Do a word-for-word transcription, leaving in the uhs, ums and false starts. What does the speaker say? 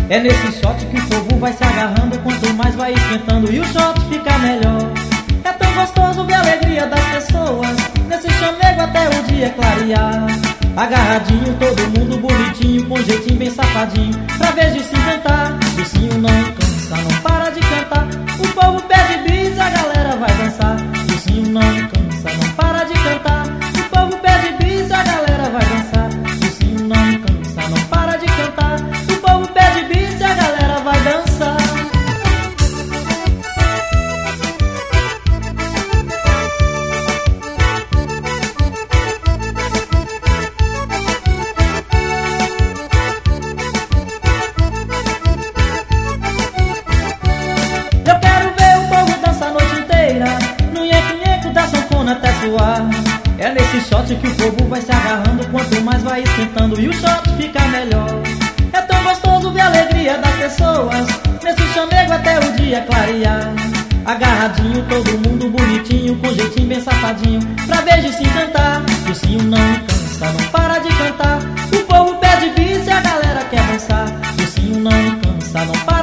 É nesse shot que o povo vai se agarrando, quanto mais vai esquentando e o shot fica melhor. É tão gostoso ver a alegria das pessoas nesse chamego até o dia clarear. Agarradinho, todo mundo bonitinho, com jeitinho bem safadinho, pra vez de se encantar. Vicinho não cansa, não para de cantar. O povo pede bis, a galera vai dançar. Vicinho não cansa, não para de cantar. O povo pede bis, a galera vai dançar. Vicinho não cansa, não para de cantar. O povo pede bis, a galera vai dançar. Até suar. É nesse shot que o povo vai se agarrando, quanto mais vai esquentando e o shot fica melhor. É tão gostoso ver a alegria das pessoas nesse chamego até o dia clarear. Agarradinho, todo mundo bonitinho, com jeitinho bem safadinho, pra vez de se encantar. Vicinho não cansa, não para de cantar. O povo pede bis e a galera quer dançar. Vicinho não cansa, não para